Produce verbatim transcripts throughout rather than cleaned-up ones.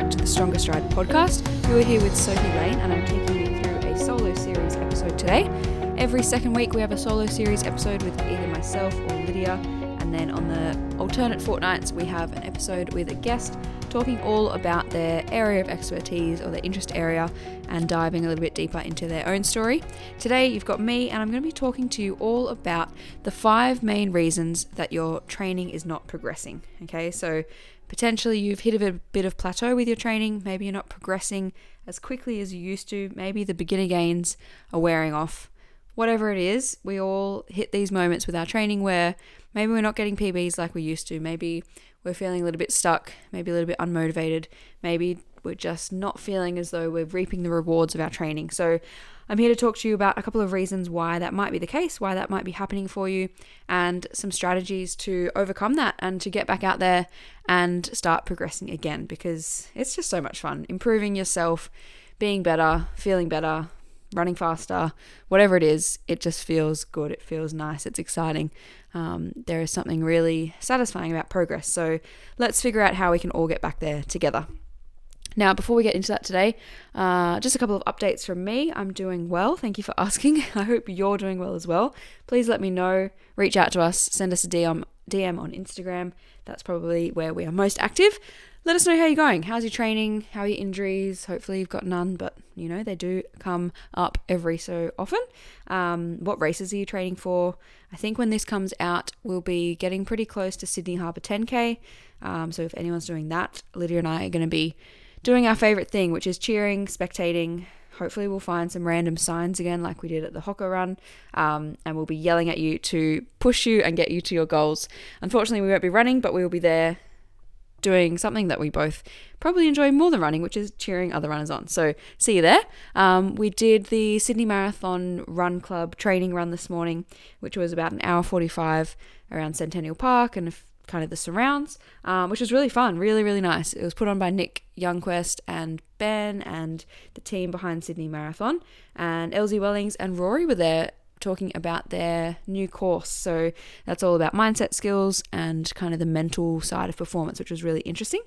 to the Stronger Stride podcast. You are here with Sophie Lane and I'm taking you through a solo series episode today. Every second week we have a solo series episode with either myself or Lydia, and then on the alternate fortnights we have an episode with a guest talking all about their area of expertise or their interest area and diving a little bit deeper into their own story. Today you've got me and I'm going to be talking to you all about the five main reasons that your training is not progressing. Okay, so potentially you've hit a bit of plateau with your training, maybe you're not progressing as quickly as you used to, maybe the beginner gains are wearing off. Whatever it is, we all hit these moments with our training where maybe we're not getting P Bs like we used to, maybe we're feeling a little bit stuck, maybe a little bit unmotivated, maybe we're just not feeling as though we're reaping the rewards of our training. So I'm here to talk to you about a couple of reasons why that might be the case, why that might be happening for you, and some strategies to overcome that and to get back out there and start progressing again, because it's just so much fun. Improving yourself, being better, feeling better, running faster, whatever it is, it just feels good. It feels nice. It's exciting. Um, there is something really satisfying about progress. So let's figure out how we can all get back there together. Now, before we get into that today, uh, just a couple of updates from me. I'm doing well. Thank you for asking. I hope you're doing well as well. Please let me know. Reach out to us. Send us a D M, D M on Instagram. That's probably where we are most active. Let us know how you're going. How's your training? How are your injuries? Hopefully you've got none, but you know, they do come up every so often. Um, what races are you training for? I think when this comes out, we'll be getting pretty close to Sydney Harbour ten K. Um, so if anyone's doing that, Lydia and I are going to be doing our favourite thing, which is cheering, spectating. Hopefully we'll find some random signs again like we did at the Hoka Run, um, and we'll be yelling at you to push you and get you to your goals. Unfortunately, we won't be running, but we will be there doing something that we both probably enjoy more than running, which is cheering other runners on. So see you there. Um, we did the Sydney Marathon Run Club training run this morning, which was about an hour forty-five around Centennial Park and kind of the surrounds, um, which was really fun, really, really nice. It was put on by Nick Youngquest and Ben and the team behind Sydney Marathon, and Elsie Wellings and Rory were there talking about their new course. So that's all about mindset skills and kind of the mental side of performance, which was really interesting.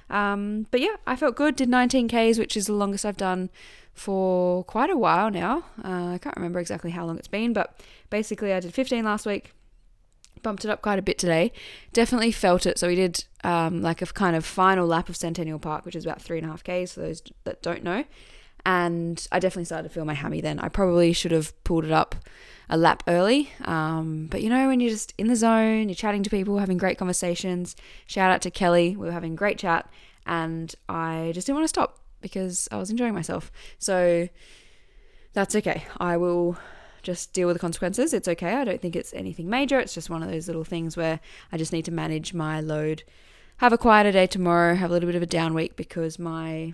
Um, but yeah, I felt good. Did nineteen Ks, which is the longest I've done for quite a while now. Uh, I can't remember exactly how long it's been, but basically I did fifteen last week. Bumped it up quite a bit today. Definitely felt it. So we did um, like a kind of final lap of Centennial Park, which is about three and a half Ks for those that don't know. And I definitely started to feel my hammy then. I probably should have pulled it up a lap early. Um, but you know, when you're just in the zone, you're chatting to people, having great conversations. Shout out to Kelly. We were having a great chat and I just didn't want to stop because I was enjoying myself. So that's okay. I will just deal with the consequences. It's okay. I don't think it's anything major. It's just one of those little things where I just need to manage my load. Have a quieter day tomorrow. Have a little bit of a down week because my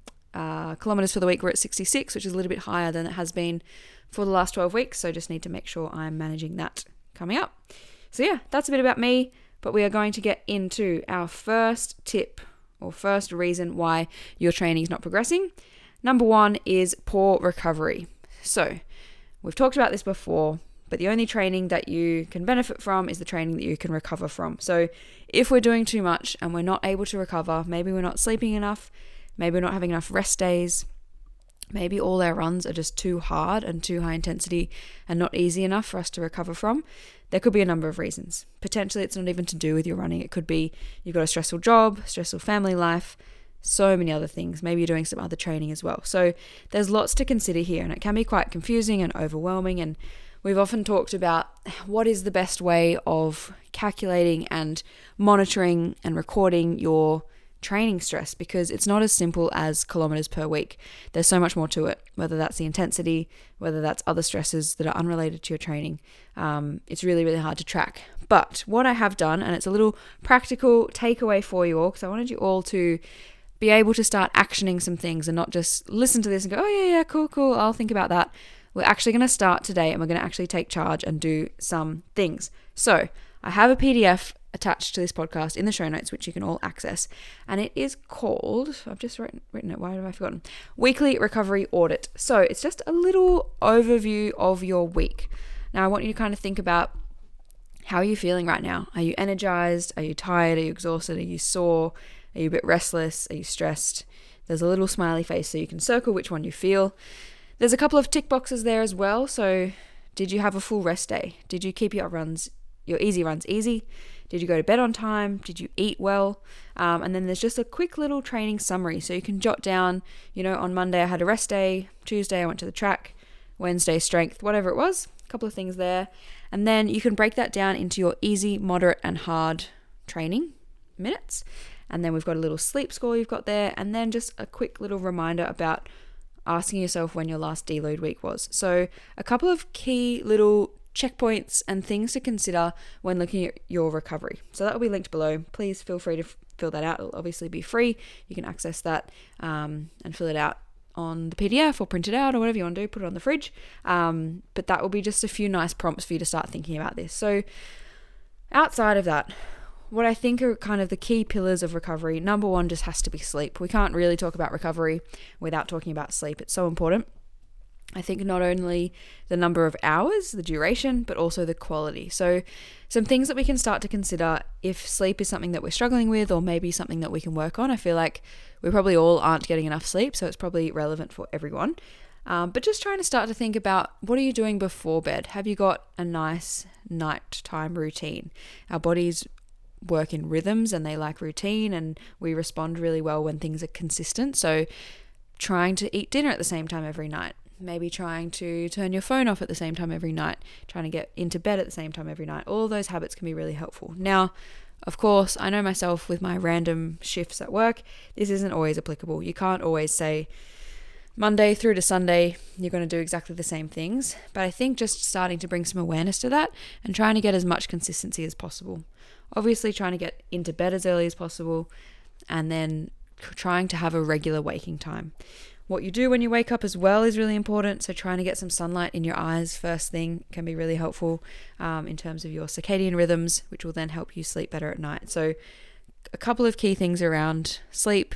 Uh, kilometers for the week were at sixty-six, which is a little bit higher than it has been for the last twelve weeks. So just need to make sure I'm managing that coming up. So yeah, that's a bit about me, but we are going to get into our first tip or first reason why your training is not progressing. Number one is poor recovery. So we've talked about this before, but the only training that you can benefit from is the training that you can recover from. So if we're doing too much and we're not able to recover, maybe we're not sleeping enough, maybe we're not having enough rest days. Maybe all our runs are just too hard and too high intensity and not easy enough for us to recover from. There could be a number of reasons. Potentially it's not even to do with your running. It could be you've got a stressful job, stressful family life, so many other things. Maybe you're doing some other training as well. So there's lots to consider here and it can be quite confusing and overwhelming. And we've often talked about what is the best way of calculating and monitoring and recording your training stress, because it's not as simple as kilometers per week. There's so much more to it, whether that's the intensity, whether that's other stresses that are unrelated to your training. Um, it's really, really hard to track. But what I have done, and it's a little practical takeaway for you all, because I wanted you all to be able to start actioning some things and not just listen to this and go, oh yeah, yeah, cool, cool, I'll think about that. We're actually going to start today and we're going to actually take charge and do some things. So I have a P D F attached to this podcast in the show notes, which you can all access. And it is called, I've just written, written it, why have I forgotten? Weekly Recovery Audit. So it's just a little overview of your week. Now I want you to kind of think about, how are you feeling right now? Are you energized? Are you tired? Are you exhausted? Are you sore? Are you a bit restless? Are you stressed? There's a little smiley face so you can circle which one you feel. There's a couple of tick boxes there as well. So did you have a full rest day? Did you keep your runs, your easy runs easy? Did you go to bed on time? Did you eat well? Um, and then there's just a quick little training summary. So you can jot down, you know, on Monday I had a rest day, Tuesday I went to the track, Wednesday strength, whatever it was, a couple of things there. And then you can break that down into your easy, moderate and hard training minutes. And then we've got a little sleep score you've got there. And then just a quick little reminder about asking yourself when your last deload week was. So a couple of key little checkpoints and things to consider when looking at your recovery. So that will be linked below. Please feel free to f- fill that out. It'll obviously be free. You can access that um, and fill it out on the P D F or print it out or whatever you want to do, put it on the fridge. Um, but that will be just a few nice prompts for you to start thinking about this. So outside of that, what I think are kind of the key pillars of recovery, number one just has to be sleep. We can't really talk about recovery without talking about sleep. It's so important. I think not only the number of hours, the duration, but also the quality. So some things that we can start to consider if sleep is something that we're struggling with or maybe something that we can work on. I feel like we probably all aren't getting enough sleep, so it's probably relevant for everyone. Um, but just trying to start to think about, what are you doing before bed? Have you got a nice nighttime routine? Our bodies work in rhythms and they like routine, and we respond really well when things are consistent. So trying to eat dinner at the same time every night, maybe trying to turn your phone off at the same time every night, trying to get into bed at the same time every night. All those habits can be really helpful. Now, of course, I know myself with my random shifts at work, this isn't always applicable. You can't always say Monday through to Sunday, you're going to do exactly the same things. But I think just starting to bring some awareness to that and trying to get as much consistency as possible. Obviously trying to get into bed as early as possible, and then trying to have a regular waking time. What you do when you wake up as well is really important. So trying to get some sunlight in your eyes first thing can be really helpful um, in terms of your circadian rhythms, which will then help you sleep better at night. So a couple of key things around sleep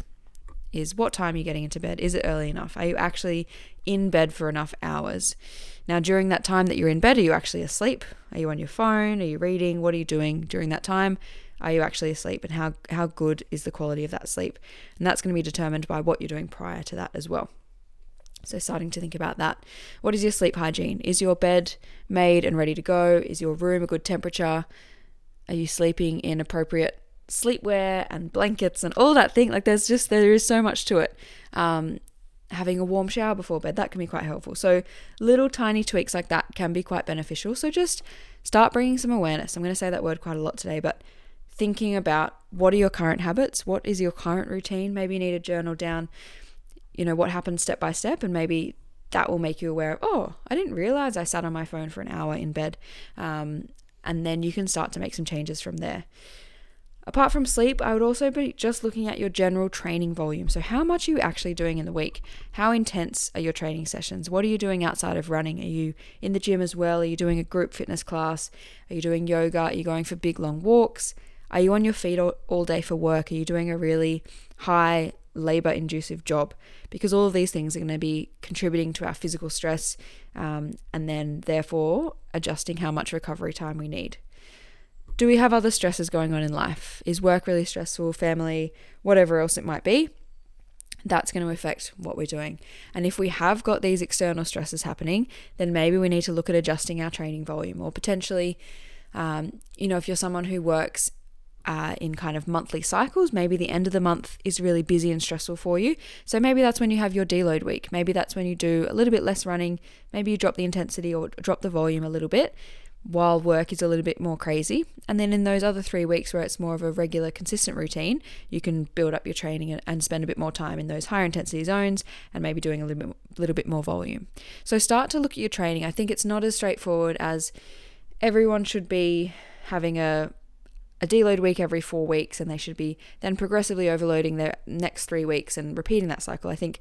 is what time you're getting into bed. Is it early enough? Are you actually in bed for enough hours? Now, during that time that you're in bed, are you actually asleep? Are you on your phone? Are you reading? What are you doing during that time? Are you actually asleep, and how, how good is the quality of that sleep? And that's going to be determined by what you're doing prior to that as well. So starting to think about that. What is your sleep hygiene? Is your bed made and ready to go? Is your room a good temperature? Are you sleeping in appropriate sleepwear and blankets and all that thing? Like there's just, there is so much to it. Um, having a warm shower before bed, that can be quite helpful. So little tiny tweaks like that can be quite beneficial. So just start bringing some awareness. I'm going to say that word quite a lot today, but thinking about what are your current habits? What is your current routine? Maybe you need to journal down, you know, what happened step by step, and maybe that will make you aware of, oh, I didn't realize I sat on my phone for an hour in bed. Um, and then you can start to make some changes from there. Apart from sleep, I would also be just looking at your general training volume. So how much are you actually doing in the week? How intense are your training sessions? What are you doing outside of running? Are you in the gym as well? Are you doing a group fitness class? Are you doing yoga? Are you going for big long walks? Are you on your feet all, all day for work? Are you doing a really high labor inducive job? Because all of these things are going to be contributing to our physical stress, um, and then therefore adjusting how much recovery time we need. Do we have other stresses going on in life? Is work really stressful, family, whatever else it might be? That's going to affect what we're doing. And if we have got these external stresses happening, then maybe we need to look at adjusting our training volume, or potentially, um, you know, if you're someone who works Uh, in kind of monthly cycles, maybe the end of the month is really busy and stressful for you. So maybe that's when you have your deload week. Maybe that's when you do a little bit less running. Maybe you drop the intensity or drop the volume a little bit while work is a little bit more crazy. And then in those other three weeks where it's more of a regular, consistent routine, you can build up your training and, and spend a bit more time in those higher intensity zones and maybe doing a little bit, little bit more volume. So start to look at your training. I think it's not as straightforward as everyone should be having a a deload week every four weeks and they should be then progressively overloading their next three weeks and repeating that cycle. I think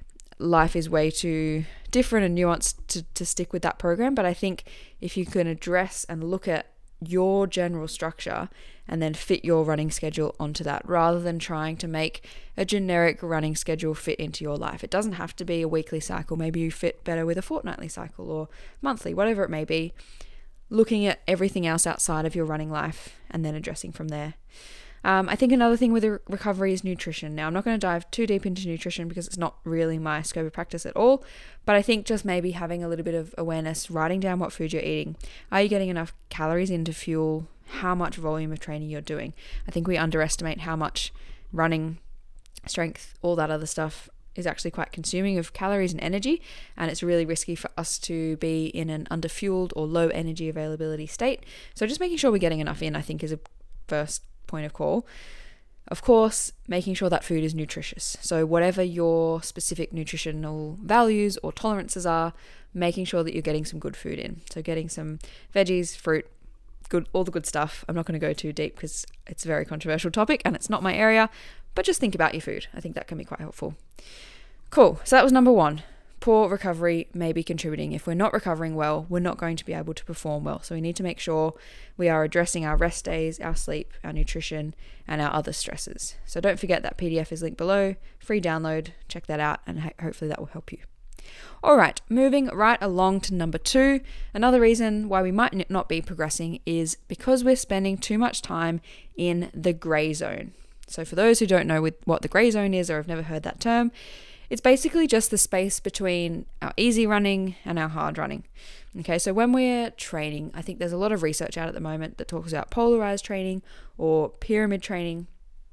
life is way too different and nuanced to, to stick with that program. But I think if you can address and look at your general structure and then fit your running schedule onto that, rather than trying to make a generic running schedule fit into your life. It doesn't have to be a weekly cycle. Maybe you fit better with a fortnightly cycle or monthly, whatever it may be. Looking at everything else outside of your running life and then addressing from there. Um, I think another thing with the recovery is nutrition. Now, I'm not going to dive too deep into nutrition because it's not really my scope of practice at all, but I think just maybe having a little bit of awareness, writing down what food you're eating. Are you getting enough calories in to fuel how much volume of training you're doing? I think we underestimate how much running, strength, all that other stuff is actually quite consuming of calories and energy, and it's really risky for us to be in an underfueled or low energy availability state. So just making sure we're getting enough in, I think, is a first point of call. Of course, making sure that food is nutritious. So whatever your specific nutritional values or tolerances are, making sure that you're getting some good food in. So getting some veggies, fruit, good, all the good stuff. I'm not going to go too deep because it's a very controversial topic and it's not my area, but just think about your food. I think that can be quite helpful. Cool. So that was number one. Poor recovery may be contributing. If we're not recovering well, we're not going to be able to perform well. So we need to make sure we are addressing our rest days, our sleep, our nutrition, and our other stresses. So don't forget that P D F is linked below, free download, check that out, and ho- hopefully that will help you. All right, moving right along to number two. Another reason why we might not be progressing is because we're spending too much time in the gray zone. So for those who don't know what the gray zone is or have never heard that term, it's basically just the space between our easy running and our hard running. Okay, so when we're training, I think there's a lot of research out at the moment that talks about polarized training or pyramid training.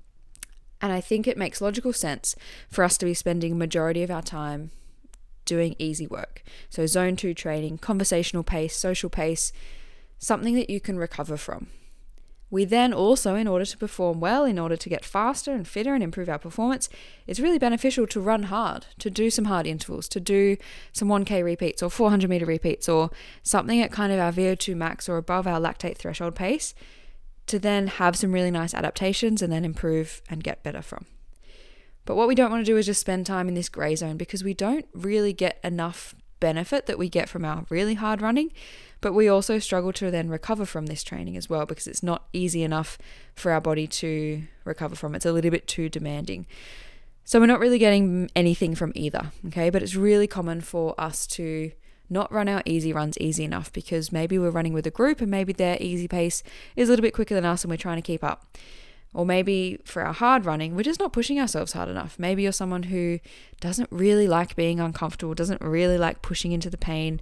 And I think it makes logical sense for us to be spending majority of our time doing easy work. So zone two training, conversational pace, social pace, something that you can recover from. We then also, in order to perform well, in order to get faster and fitter and improve our performance, it's really beneficial to run hard, to do some hard intervals, to do some one K repeats or four hundred meter repeats or something at kind of our V O two max or above our lactate threshold pace, to then have some really nice adaptations and then improve and get better from. But what we don't want to do is just spend time in this gray zone because we don't really get enough benefit that we get from our really hard running, but we also struggle to then recover from this training as well because it's not easy enough for our body to recover from. It's a little bit too demanding. So we're not really getting anything from either, okay? But it's really common for us to not run our easy runs easy enough because maybe we're running with a group and maybe their easy pace is a little bit quicker than us and we're trying to keep up. Or maybe for our hard running, we're just not pushing ourselves hard enough. Maybe you're someone who doesn't really like being uncomfortable, doesn't really like pushing into the pain,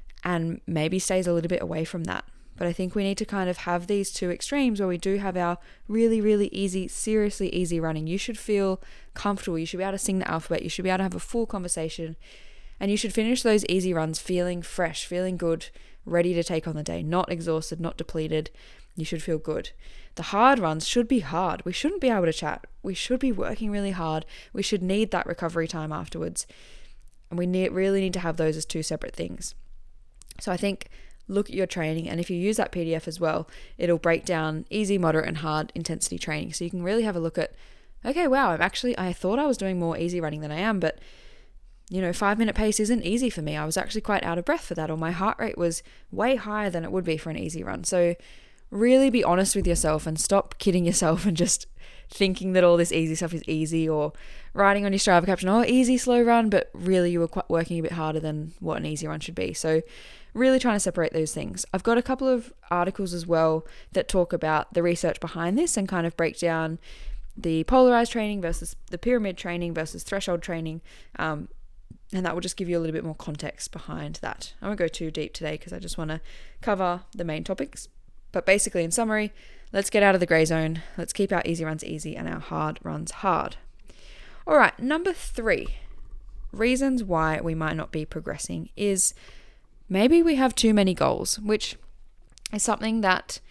and maybe stays a little bit away from that. But I think we need to kind of have these two extremes where we do have our really, really easy, seriously easy running. You should feel comfortable. You should be able to sing the alphabet. You should be able to have a full conversation. And you should finish those easy runs feeling fresh, feeling good, ready to take on the day, not exhausted, not depleted. You should feel good. The hard runs should be hard. We shouldn't be able to chat. We should be working really hard. We should need that recovery time afterwards. And we need, really need to have those as two separate things. So I think look at your training, and if you use that P D F as well, it'll break down easy, moderate, and hard intensity training. So you can really have a look at, okay, wow, I'm actually, I thought I was doing more easy running than I am, but you know, five minute pace isn't easy for me. I was actually quite out of breath for that, or my heart rate was way higher than it would be for an easy run. So really be honest with yourself and stop kidding yourself and just thinking that all this easy stuff is easy, or writing on your Strava caption, oh, easy, slow run, but really you were quite working a bit harder than what an easy run should be. So really trying to separate those things. I've got a couple of articles as well that talk about the research behind this and kind of break down the polarized training versus the pyramid training versus threshold training. Um, and that will just give you a little bit more context behind that. I won't go too deep today because I just want to cover the main topics. But basically, in summary, let's get out of the gray zone. Let's keep our easy runs easy and our hard runs hard. All right, number three, reasons why we might not be progressing is maybe we have too many goals, which is something that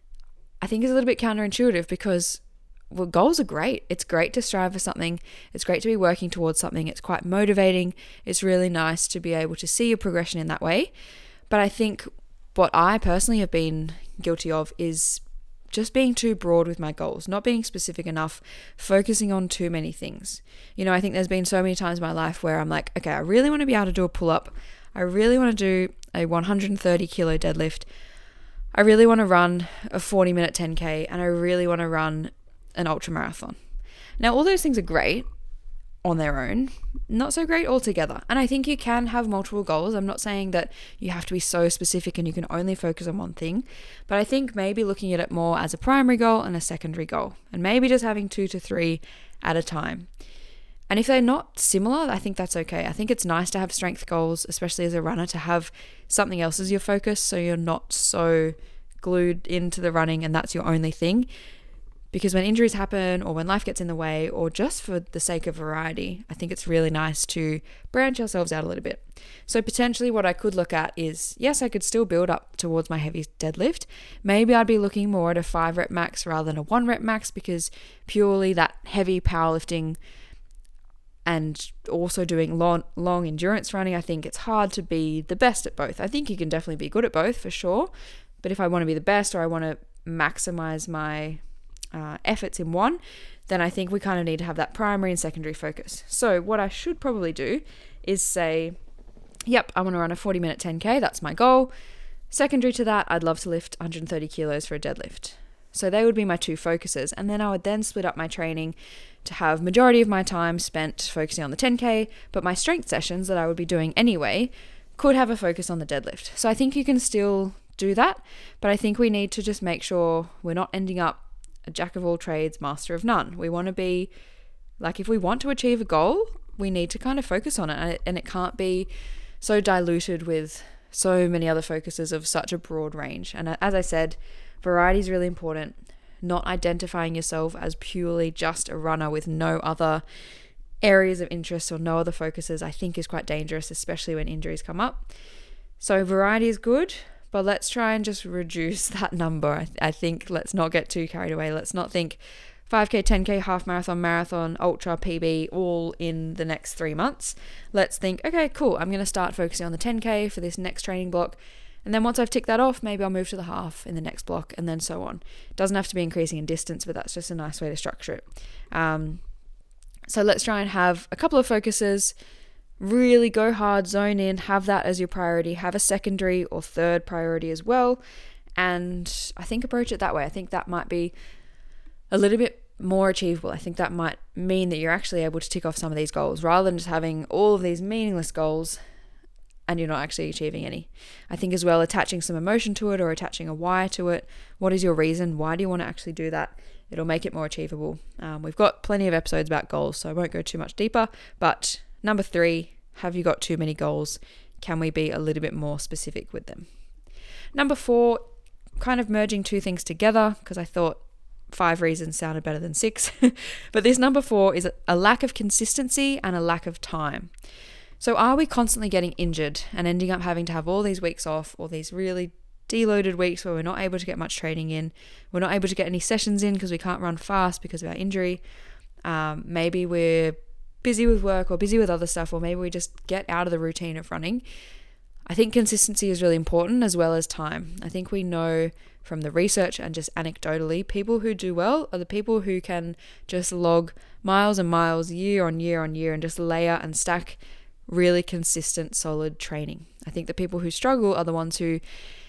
I think is a little bit counterintuitive because, well, goals are great. It's great to strive for something. It's great to be working towards something. It's quite motivating. It's really nice to be able to see your progression in that way. But I think what I personally have been guilty of is just being too broad with my goals, not being specific enough, focusing on too many things. You know, I think there's been so many times in my life where I'm like, okay, I really want to be able to do a pull-up. I really want to do a one hundred thirty kilo deadlift. I really want to run a forty minute ten K, and I really want to run an ultra marathon. Now, all those things are great, on their own, not so great altogether. And I think you can have multiple goals. I'm not saying that you have to be so specific and you can only focus on one thing, but I think maybe looking at it more as a primary goal and a secondary goal, and maybe just having two to three at a time. And if they're not similar, I think that's okay. I think it's nice to have strength goals, especially as a runner, to have something else as your focus, so you're not so glued into the running and that's your only thing. Because when injuries happen, or when life gets in the way, or just for the sake of variety, I think it's really nice to branch ourselves out a little bit. So potentially what I could look at is, yes, I could still build up towards my heavy deadlift. Maybe I'd be looking more at a five rep max rather than a one rep max, because purely that heavy powerlifting and also doing long, long endurance running, I think it's hard to be the best at both. I think you can definitely be good at both for sure. But if I want to be the best, or I want to maximize my Uh, efforts in one, then I think we kind of need to have that primary and secondary focus. So what I should probably do is say, yep, I want to run a forty minute ten K, that's my goal. Secondary to that, I'd love to lift one hundred thirty kilos for a deadlift. So they would be my two focuses, and then I would then split up my training to have majority of my time spent focusing on the ten K, but my strength sessions that I would be doing anyway could have a focus on the deadlift. So I think you can still do that, but I think we need to just make sure we're not ending up a jack of all trades, master of none. We want to be like, if we want to achieve a goal, we need to kind of focus on it, and it can't be so diluted with so many other focuses of such a broad range. And as I said, variety is really important. Not identifying yourself as purely just a runner with no other areas of interest or no other focuses, I think is quite dangerous, especially when injuries come up. So variety is good, but let's try and just reduce that number. I, th- I think let's not get too carried away. Let's not think five K, ten K, half marathon, marathon, ultra, P B, all in the next three months. Let's think, okay, cool. I'm going to start focusing on the ten K for this next training block. And then once I've ticked that off, maybe I'll move to the half in the next block, and then so on. It doesn't have to be increasing in distance, but that's just a nice way to structure it. Um, so let's try and have a couple of focuses. Really go hard, zone in, have that as your priority, have a secondary or third priority as well. And I think approach it that way. I think that might be a little bit more achievable. I think that might mean that you're actually able to tick off some of these goals rather than just having all of these meaningless goals and you're not actually achieving any. I think as well, attaching some emotion to it or attaching a why to it. What is your reason? Why do you want to actually do that? It'll make it more achievable. Um, we've got plenty of episodes about goals, so I won't go too much deeper, but number three, have you got too many goals? Can we be a little bit more specific with them? Number four, kind of merging two things together, because I thought five reasons sounded better than six. But this number four is a lack of consistency and a lack of time. So are we constantly getting injured and ending up having to have all these weeks off, or these really deloaded weeks where we're not able to get much training in? We're not able to get any sessions in because we can't run fast because of our injury. Um, maybe we're busy with work or busy with other stuff, or maybe we just get out of the routine of running. I think consistency is really important, as well as time. I think we know from the research and just anecdotally, people who do well are the people who can just log miles and miles year on year on year and just layer and stack really consistent, solid training. I think the people who struggle are the ones who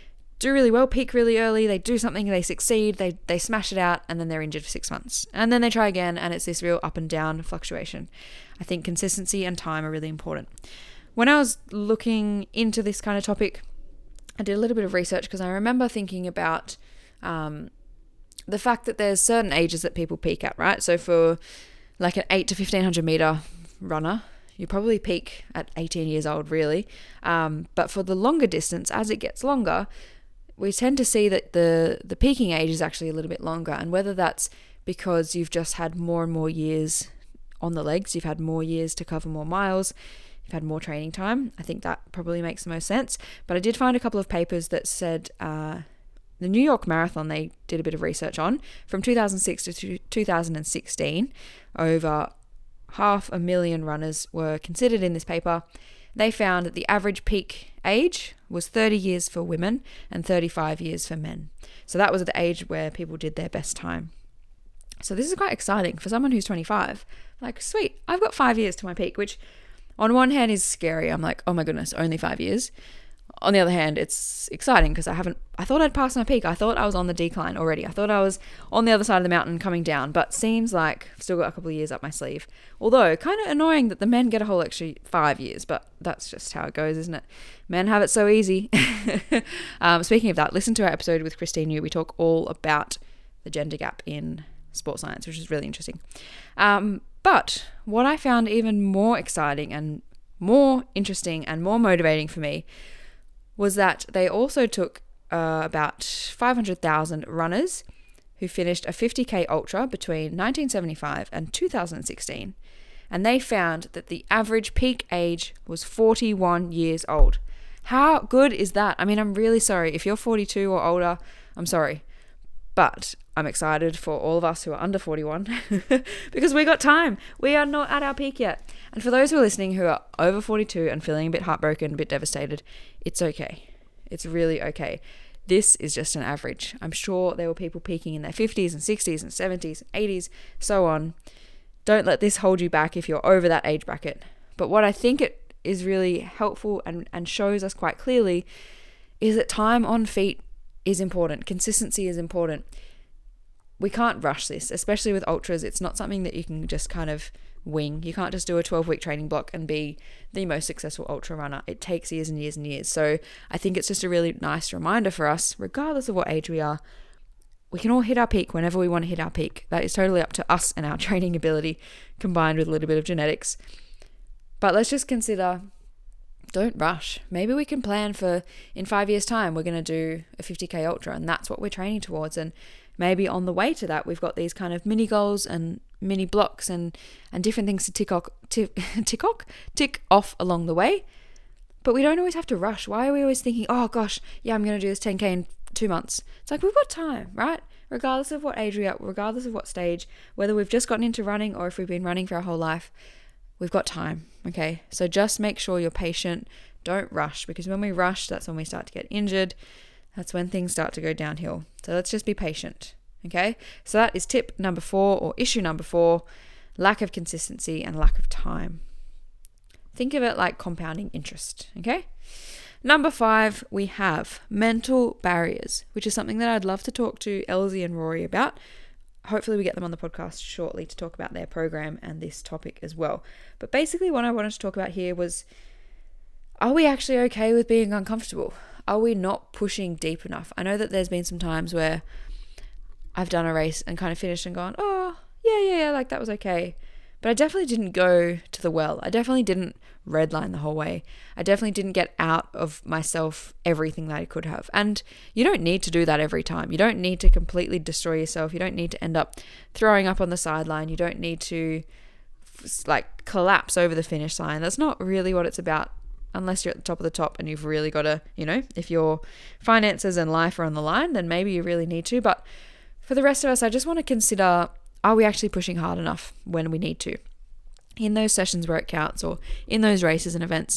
do really well, peak really early, they do something, they succeed, they they smash it out, and then they're injured for six months. And then they try again, and it's this real up and down fluctuation. I think consistency and time are really important. When I was looking into this kind of topic, I did a little bit of research because I remember thinking about um, the fact that there's certain ages that people peak at, right? So for like an eight to fifteen hundred meter runner, you probably peak at eighteen years old, really. Um, but for the longer distance, as it gets longer, we tend to see that the, the peaking age is actually a little bit longer. And whether that's because you've just had more and more years on the legs, you've had more years to cover more miles, you've had more training time, I think that probably makes the most sense. But I did find a couple of papers that said uh, the New York Marathon, they did a bit of research on, from two thousand six to two thousand sixteen, over half a million runners were considered in this paper. They found that the average peak age was thirty years for women and thirty-five years for men. So that was the age where people did their best time. So this is quite exciting for someone who's twenty-five. Like, sweet, I've got five years to my peak, which on one hand is scary. I'm like, oh my goodness, only five years. on the other hand, it's exciting because I haven't, I thought I'd passed my peak. I thought I was on the decline already. I thought I was on the other side of the mountain coming down, but seems like I've still got a couple of years up my sleeve. Although, kind of annoying that the men get a whole extra five years, but that's just how it goes, isn't it? Men have it so easy. um, speaking of that, listen to our episode with Christine Yu. We talk all about the gender gap in sports science, which is really interesting. Um, but what I found even more exciting and more interesting and more motivating for me was that they also took uh, about five hundred thousand runners who finished a fifty K ultra between nineteen seventy-five and two thousand sixteen, and they found that the average peak age was forty-one years old. How good is that? I mean, I'm really sorry. If you're forty-two or older, I'm sorry. But I'm excited for all of us who are under forty-one because we got time. We are not at our peak yet. And for those who are listening who are over forty-two and feeling a bit heartbroken, a bit devastated, it's okay. It's really okay. This is just an average. I'm sure there were people peaking in their fifties and sixties and seventies, eighties, so on. Don't let this hold you back if you're over that age bracket. But what I think it is really helpful and, and shows us quite clearly is that time on feet is important. Consistency is important. We can't rush this, especially with ultras. It's not something that you can just kind of wing. You can't just do a twelve-week training block and be the most successful ultra runner. It takes years and years and years. So I think it's just a really nice reminder for us, regardless of what age we are, we can all hit our peak whenever we want to hit our peak. That is totally up to us and our training ability combined with a little bit of genetics. But let's just consider, don't rush. Maybe we can plan for, in five years' time, we're going to do a fifty K ultra, and that's what we're training towards. And maybe on the way to that, we've got these kind of mini goals and mini blocks and, and different things to tick off, tick, tick, off, tick off along the way. But we don't always have to rush. Why are we always thinking, oh gosh, yeah, I'm going to do this ten K in two months? It's like, we've got time, right? Regardless of what age we are, regardless of what stage, whether we've just gotten into running or if we've been running for our whole life, we've got time, okay? So just make sure you're patient. Don't rush, because when we rush, that's when we start to get injured. That's when things start to go downhill. So let's just be patient, okay? So that is tip number four, or issue number four, lack of consistency and lack of time. Think of it like compounding interest, okay? Number five, we have mental barriers, which is something that I'd love to talk to Elsie and Rory about. Hopefully we get them on the podcast shortly to talk about their program and this topic as well. But basically what I wanted to talk about here was, are we actually okay with being uncomfortable? Are we not pushing deep enough? I know that there's been some times where I've done a race and kind of finished and gone, oh, yeah, yeah, yeah, like that was okay. But I definitely didn't go to the well. I definitely didn't redline the whole way. I definitely didn't get out of myself everything that I could have. And you don't need to do that every time. You don't need to completely destroy yourself. You don't need to end up throwing up on the sideline. You don't need to like collapse over the finish line. That's not really what it's about, unless you're at the top of the top and you've really got to, you know, if your finances and life are on the line, then maybe you really need to. But for the rest of us, I just want to consider, are we actually pushing hard enough when we need to? In those sessions where it counts, or in those races and events.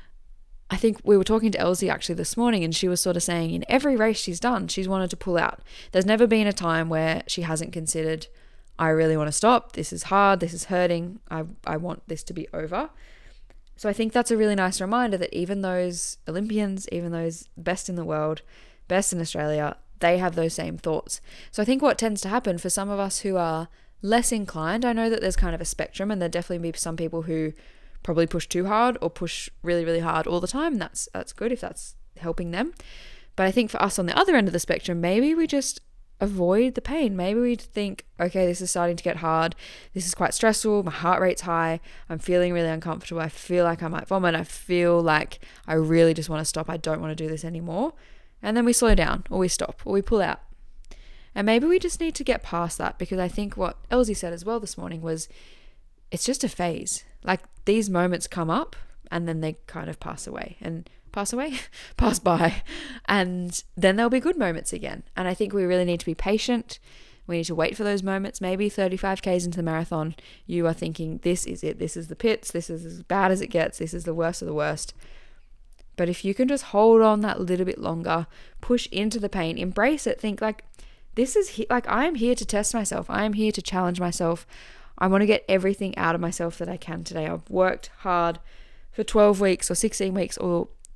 I think we were talking to Elsie actually this morning, and she was sort of saying in every race she's done, she's wanted to pull out. There's never been a time where she hasn't considered, I really want to stop. This is hard. This is hurting. I, I want this to be over. So I think that's a really nice reminder that even those Olympians, even those best in the world, best in Australia, they have those same thoughts. So I think what tends to happen for some of us who are less inclined, I know that there's kind of a spectrum, and there'll definitely be some people who probably push too hard or push really, really hard all the time. And that's, that's good if that's helping them. But I think for us on the other end of the spectrum, maybe we just avoid the pain. Maybe we think, okay, this is starting to get hard. This is quite stressful. My heart rate's high. I'm feeling really uncomfortable. I feel like I might vomit. I feel like I really just want to stop. I don't want to do this anymore. And then we slow down, or we stop, or we pull out. And maybe we just need to get past that, because I think what Elsie said as well this morning was, it's just a phase. Like, these moments come up and then they kind of pass away and pass away, pass by. And then there'll be good moments again. And I think we really need to be patient. We need to wait for those moments. Maybe thirty-five kays into the marathon, you are thinking, this is it. This is the pits. This is as bad as it gets. This is the worst of the worst. But if you can just hold on that little bit longer, push into the pain, embrace it, think like, this is he- like, I am here to test myself. I am here to challenge myself. I want to get everything out of myself that I can today. I've worked hard for twelve weeks or sixteen weeks or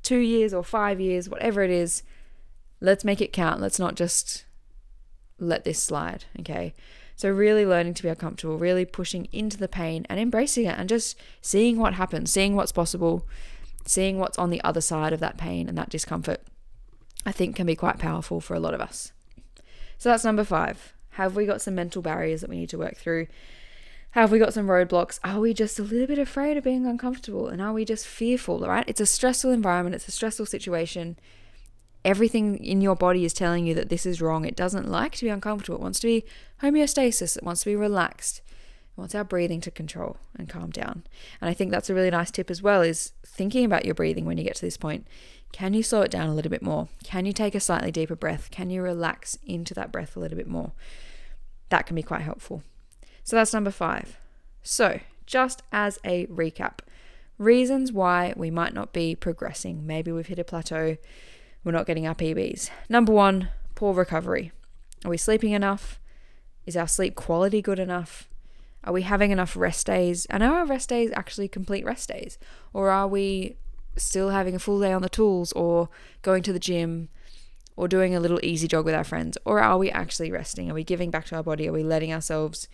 two years or five years, whatever it is, let's make it count. Let's not just let this slide, okay? So really learning to be uncomfortable, really pushing into the pain and embracing it and just seeing what happens, seeing what's possible, seeing what's on the other side of that pain and that discomfort, I think can be quite powerful for a lot of us. So that's number five. Have we got some mental barriers that we need to work through? Have we got some roadblocks? Are we just a little bit afraid of being uncomfortable? And are we just fearful, right? It's a stressful environment. It's a stressful situation. Everything in your body is telling you that this is wrong. It doesn't like to be uncomfortable. It wants to be homeostasis. It wants to be relaxed. It wants our breathing to control and calm down. And I think that's a really nice tip as well, is thinking about your breathing when you get to this point. Can you slow it down a little bit more? Can you take a slightly deeper breath? Can you relax into that breath a little bit more? That can be quite helpful. So that's number five. So just as a recap, reasons why we might not be progressing. Maybe we've hit a plateau. We're not getting our P Bs. Number one, poor recovery. Are we sleeping enough? Is our sleep quality good enough? Are we having enough rest days? And are our rest days actually complete rest days? Or are we still having a full day on the tools, or going to the gym, or doing a little easy jog with our friends? Or are we actually resting? Are we giving back to our body? Are we letting ourselves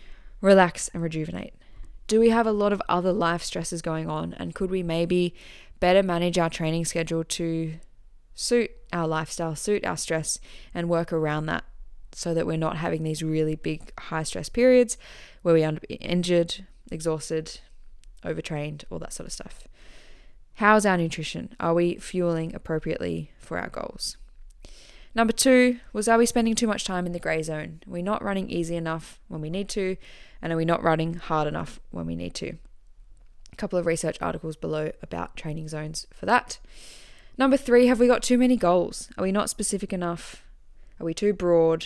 relax and rejuvenate? Do we have a lot of other life stresses going on? And could we maybe better manage our training schedule to suit our lifestyle, suit our stress, and work around that so that we're not having these really big high stress periods where we end up injured, exhausted, overtrained, all that sort of stuff? How's our nutrition? Are we fueling appropriately for our goals? Number two was, are we spending too much time in the grey zone? Are we not running easy enough when we need to? And are we not running hard enough when we need to? A couple of research articles below about training zones for that. Number three, have we got too many goals? Are we not specific enough? Are we too broad?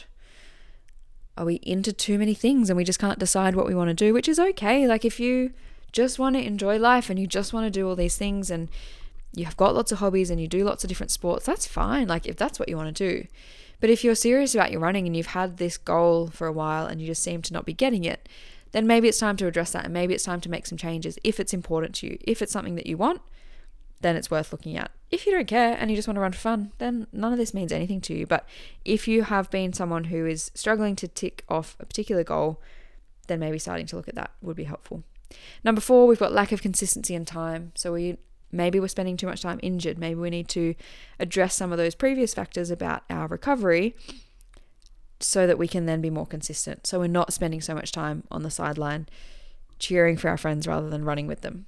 Are we into too many things and we just can't decide what we want to do, which is okay. Like if you just want to enjoy life and you just want to do all these things and you have got lots of hobbies and you do lots of different sports, that's fine. Like if that's what you want to do. But if you're serious about your running and you've had this goal for a while and you just seem to not be getting it, then maybe it's time to address that, and maybe it's time to make some changes if it's important to you. If it's something that you want, then it's worth looking at. If you don't care and you just want to run for fun, then none of this means anything to you. But if you have been someone who is struggling to tick off a particular goal, then maybe starting to look at that would be helpful. Number four, we've got lack of consistency and time. So we maybe we're spending too much time injured. Maybe we need to address some of those previous factors about our recovery so that we can then be more consistent. So we're not spending so much time on the sideline cheering for our friends rather than running with them.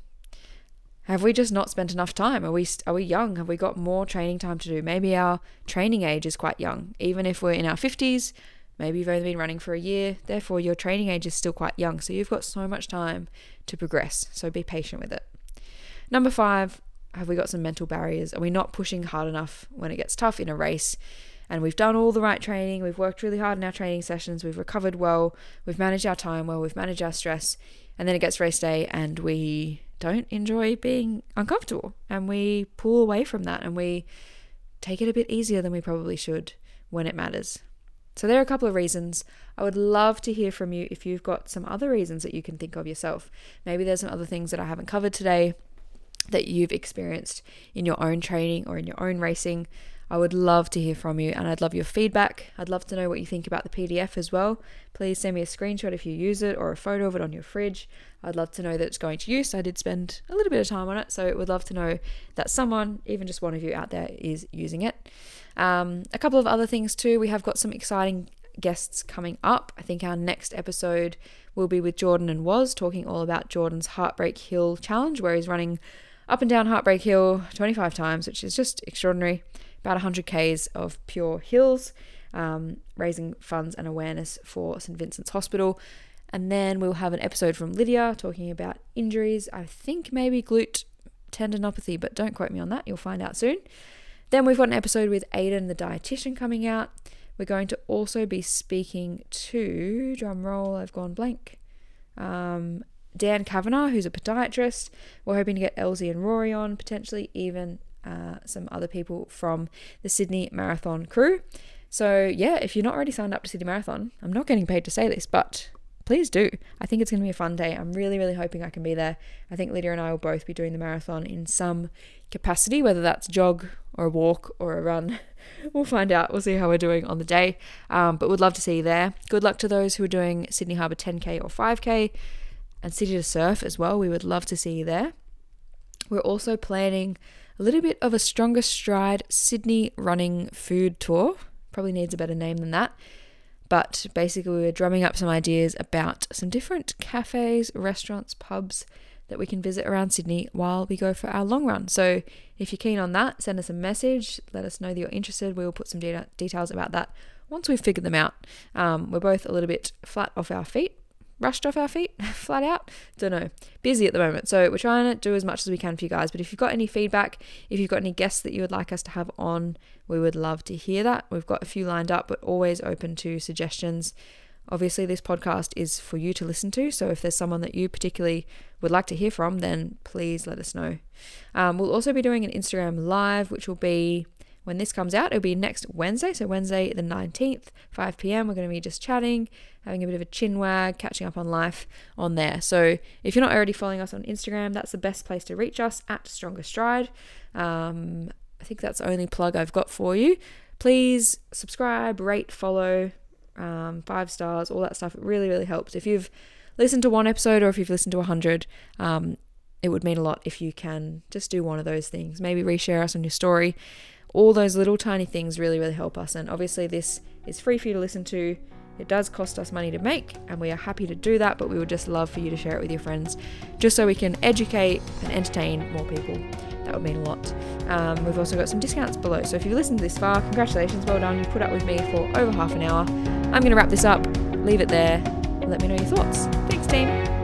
Have we just not spent enough time? Are we are we young? Have we got more training time to do? Maybe our training age is quite young. Even if we're in our fifties, maybe you've only been running for a year, therefore your training age is still quite young. So you've got so much time to progress. So be patient with it. Number five, have we got some mental barriers? Are we not pushing hard enough when it gets tough in a race? And we've done all the right training. We've worked really hard in our training sessions. We've recovered well. We've managed our time well. We've managed our stress. And then it gets race day and we don't enjoy being uncomfortable, and we pull away from that and we take it a bit easier than we probably should when it matters. So there are a couple of reasons. I would love to hear from you if you've got some other reasons that you can think of yourself. Maybe there's some other things that I haven't covered today that you've experienced in your own training or in your own racing. I would love to hear from you, and I'd love your feedback. I'd love to know what you think about the P D F as well. Please send me a screenshot if you use it, or a photo of it on your fridge. I'd love to know that it's going to use. I did spend a little bit of time on it, so I would love to know that someone, even just one of you out there, is using it. Um, a couple of other things too. We have got some exciting guests coming up. I think our next episode will be with Jordan and Woz, talking all about Jordan's Heartbreak Hill Challenge, where he's running up and down Heartbreak Hill twenty-five times, which is just extraordinary. About one hundred kays of pure hills, um, raising funds and awareness for Saint Vincent's Hospital. And then we'll have an episode from Lydia talking about injuries. I think maybe glute tendinopathy, but don't quote me on that. You'll find out soon. Then we've got an episode with Aidan, the dietitian, coming out. We're going to also be speaking to, drum roll, I've gone blank, um, Dan Kavanagh, who's a podiatrist. We're hoping to get Elsie and Rory on, potentially even Uh, some other people from the Sydney Marathon crew. So yeah, if you're not already signed up to Sydney Marathon, I'm not getting paid to say this, but please do. I think it's going to be a fun day. I'm really, really hoping I can be there. I think Lydia and I will both be doing the marathon in some capacity, whether that's jog or a walk or a run. We'll find out. We'll see how we're doing on the day. Um, but would love to see you there. Good luck to those who are doing Sydney Harbour ten K or five K and City to Surf as well. We would love to see you there. We're also planning a little bit of a Stronger Stride Sydney running food tour. Probably needs a better name than that. But basically we're drumming up some ideas about some different cafes, restaurants, pubs that we can visit around Sydney while we go for our long run. So if you're keen on that, send us a message. Let us know that you're interested. We will put some de- details about that once we've figured them out. Um, we're both a little bit flat off our feet. Rushed off our feet, flat out, don't know, busy at the moment. So we're trying to do as much as we can for you guys. But if you've got any feedback, if you've got any guests that you would like us to have on, we would love to hear that. We've got a few lined up, but always open to suggestions. Obviously, this podcast is for you to listen to. So if there's someone that you particularly would like to hear from, then please let us know. Um, we'll also be doing an Instagram live, which will be, when this comes out, it'll be next Wednesday. So Wednesday the nineteenth, five p.m. We're going to be just chatting, having a bit of a chin wag, catching up on life on there. So if you're not already following us on Instagram, that's the best place to reach us, at Stronger Stride. Um, I think that's the only plug I've got for you. Please subscribe, rate, follow, um, five stars, all that stuff. It really, really helps. If you've listened to one episode or if you've listened to a hundred, um, it would mean a lot if you can just do one of those things. Maybe reshare us on your story. All those little tiny things really, really help us. And obviously this is free for you to listen to. It does cost us money to make, and we are happy to do that, but we would just love for you to share it with your friends, just so we can educate and entertain more people. That would mean a lot. Um, we've also got some discounts below. So if you've listened this far, congratulations, well done. You put up with me for over half an hour. I'm going to wrap this up, leave it there. Let me know your thoughts. Thanks, team.